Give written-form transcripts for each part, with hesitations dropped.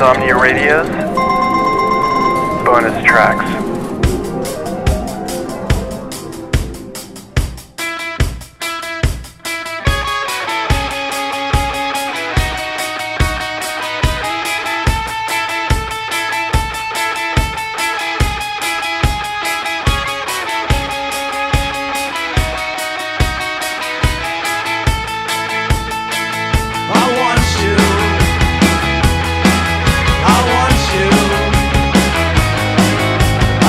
Insomnia Radio's bonus tracks. I want you.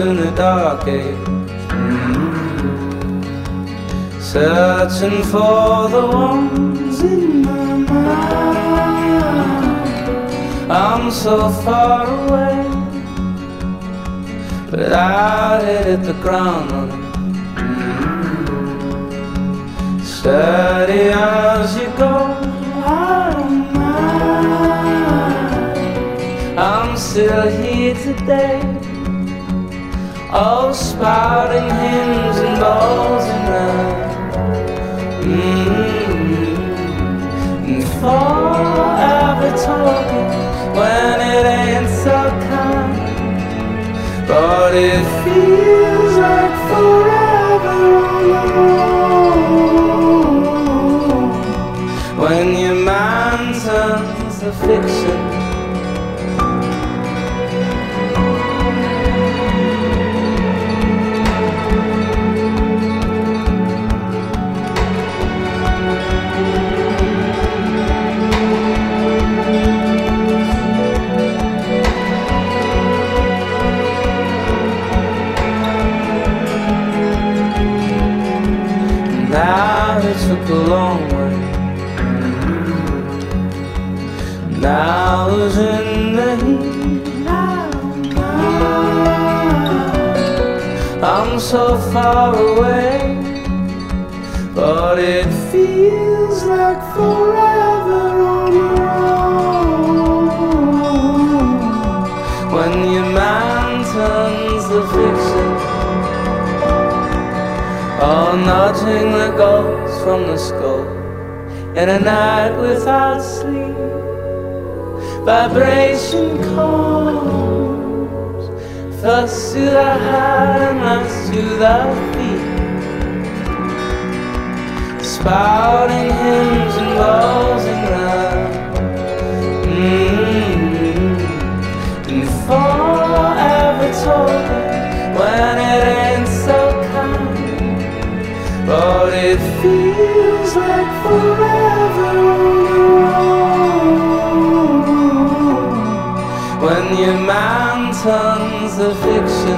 in the dark age, searching for the ones in my mind. I'm so far away, but I hit the ground running. Steady as you go, I don't mind. I'm still here today, all spouting hymns and balls and night. And forever talking when it ain't so kind, but it feels like forever on the road when your mind turns to fiction. Now it took a long way. Now I was in the heat. I'm so far away, but it feels like forever on the road when your mind turns to fiction. Oh, nudging the ghosts from the skull in a night without sleep. Vibration comes first to the heart and last to the feet, spouting hymns and balls and love. And forever talking when it ain't so kind, but it feels like forever on the road when your mind turns to fiction.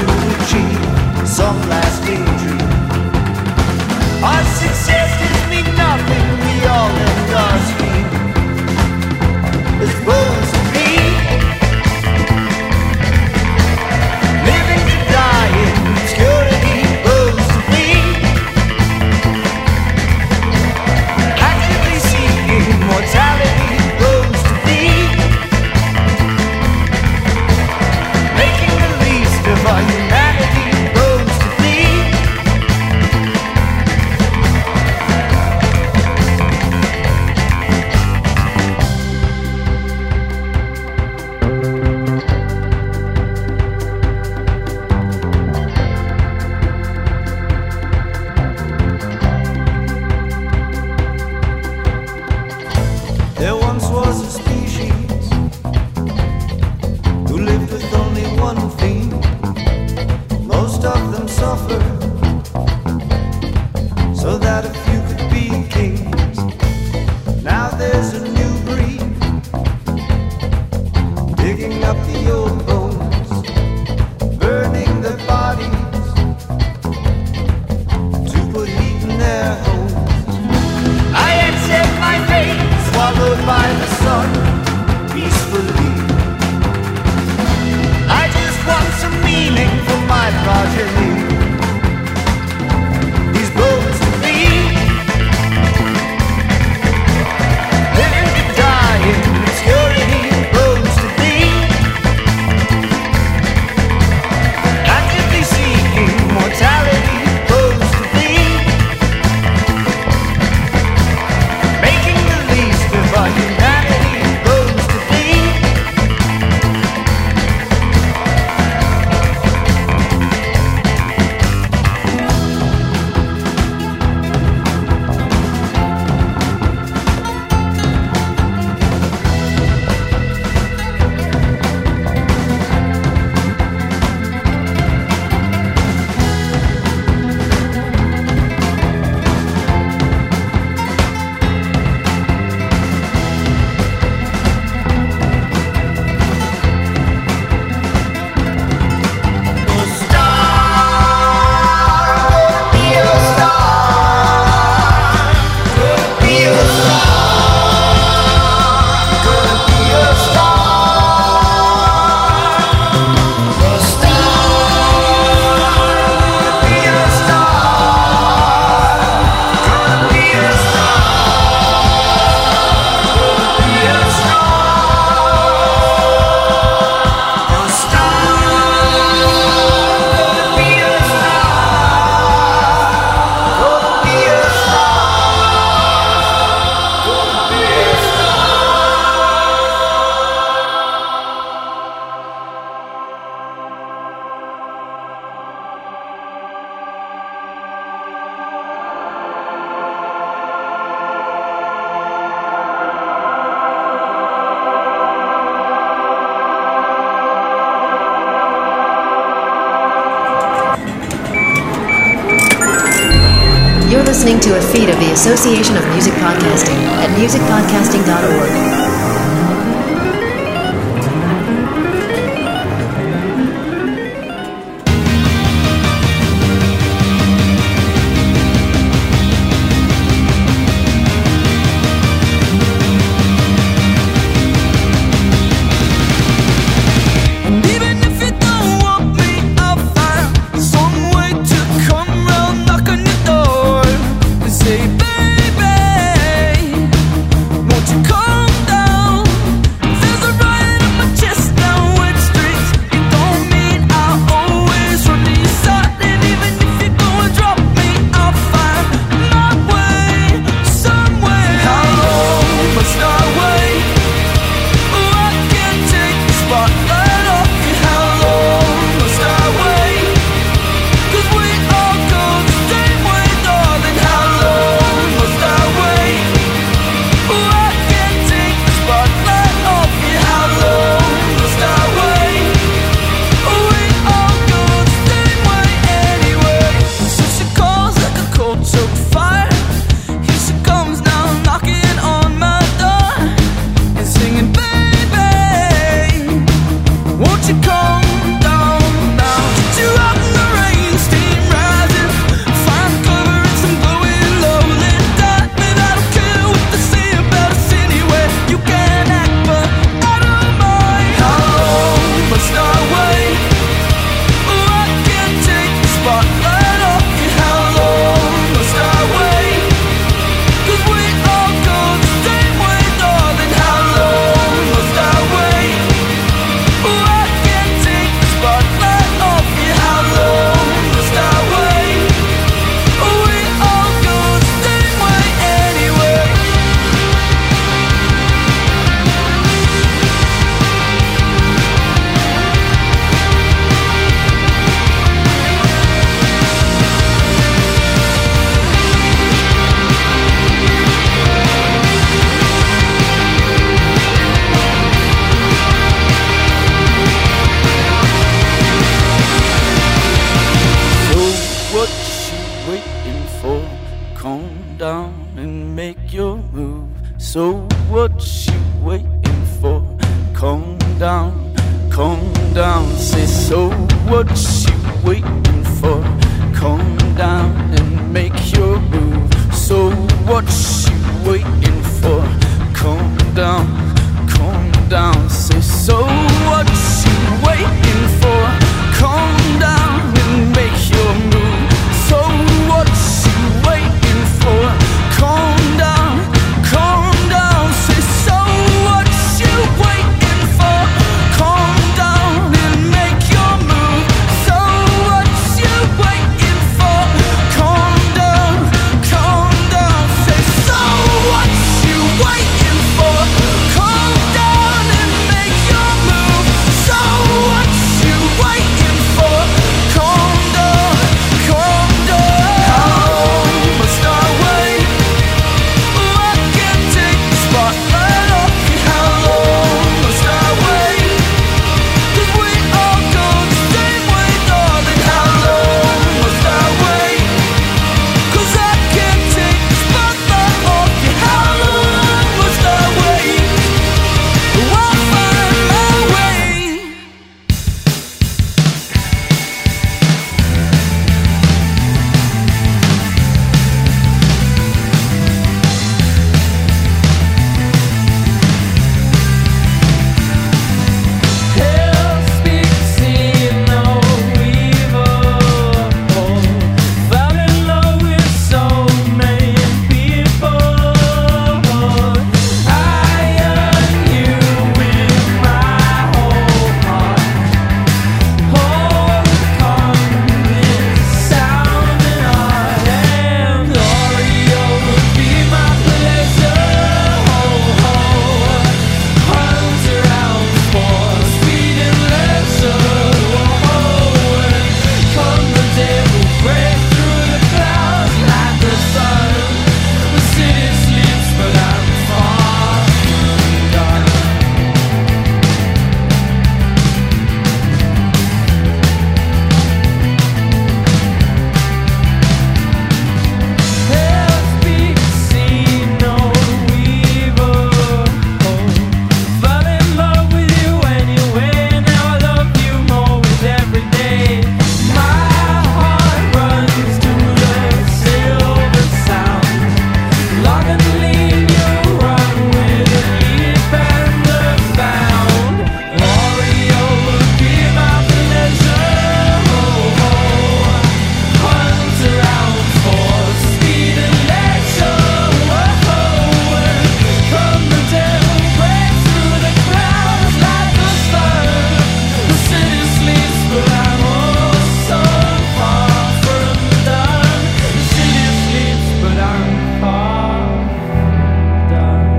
Some lasting dream. Our success is me. so that a few could be kings. Now there's a new breed digging up the old bones, burning their bodies to put heat in their homes. I accept my fate, swallowed by the sun, peacefully. I just want some meaning for my progeny. These bones to be, living to die in obscurity. Bones to be, actively seeking mortality. Bones to be, making the least of our humanity. Bones to be. You're listening to a feed of the Association of Music Podcasting at musicpodcasting.org. calm down and make your move. So what you waiting for? Calm down, say so what you waiting for? Calm down and make your move. So what you waiting for? Calm down, say so what you waiting for? Calm down and make your move. So what you waiting for? Calm down, say so what you waiting for? Calm down and make your move. So what you waiting for? Calm down, say so what you waiting for? Calm down and make your move. So what you waiting for? Calm down. How long must I wait? I can't take the spotlight off you. How long must I wait? 'Cause we all go the same way, darling. How long must I wait? 'Cause I can't take the spotlight off you. How long must I wait? I'll find my way. Hell speaks, see no evil. Fell in love with so many people. I yearn you with my whole heart. Homecoming sound and art, and Oreo would be my pleasure. Hunt around for speed and leisure. Come the day we'll break through the clouds like the sun. The city sleeps, but I'm far gone. Hell speaks, see no evil. Fell in love with you anyway. Now I love you more with every day. My heart runs to the silver sound. Long and lean, you run with a leap and a bound. Oreo would be my pleasure. Hunt around for speed and leisure. Come the day we'll break through the clouds like the sun. The city sleeps, but I'm oh so far from done. The city sleeps, but I'm far done.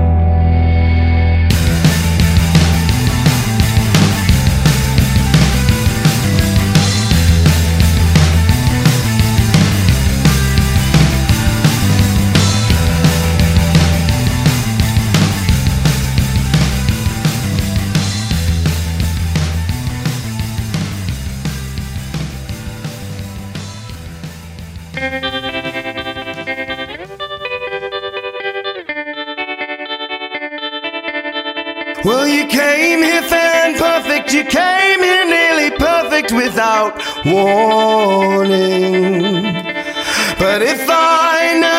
Well, you came here fair and perfect. You came here nearly perfect without warning. But if I know